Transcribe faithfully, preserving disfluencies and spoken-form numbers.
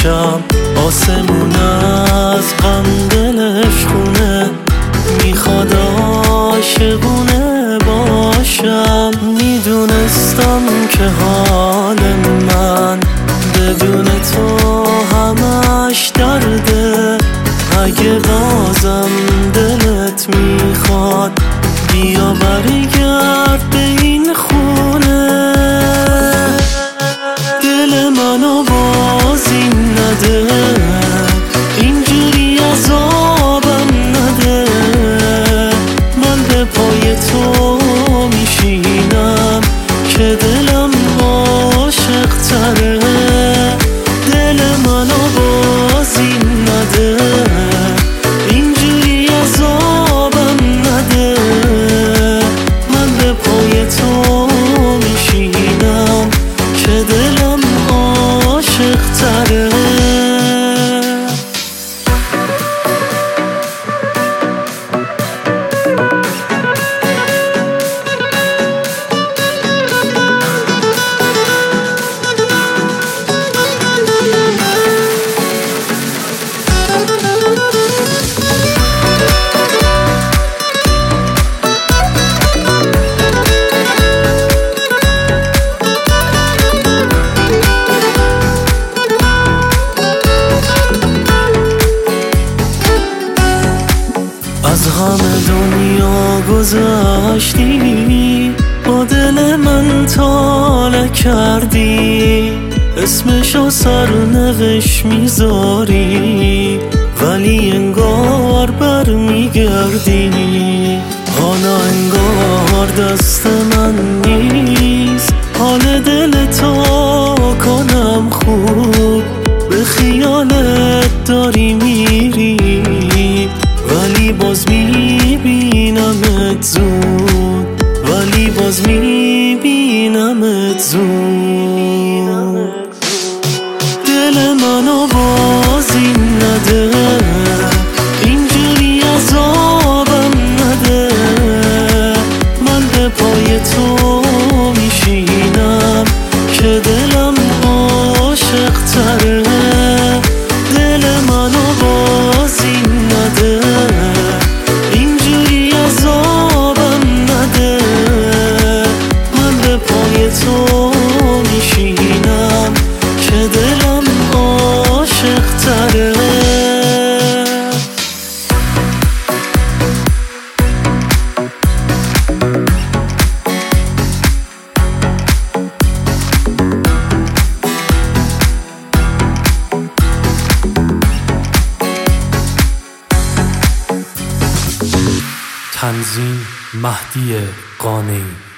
باشم. آسمون از غم دلش خونه، میخواد عاشقونه باشم. میدونستم که حال من بدون تو همش درده. اگه بازم دلت میخواد بیا برگرد به این خونه. دل منو بازی نده، اینجوری عذابم نده. من به پای تو میشینم که دلم عاشق تره. دل منو بازی نده، اینجوری عذابم نده. من به پای تو میشینم که دلم عاشق تره. از همه دنیا گذشتی، با دل من طالع کردی. اسمشو سرنوشت میذاری ولی انگار بر میگردی. حالا انگار دست من نیست حال دل تو کنم خوب. به خیالت داری میری ولی باز میبینمت زود، ولی باز میبینمت زود. دل منو بازی نده، اینجوری عذابم نده. من به پای تو میشینم که دلم عاشق تره. دل منو بازی نده، اینجوری عذابم نده. من به پای تو میشینم که دلم عاشق تره. تنظیم مهدی قانعی.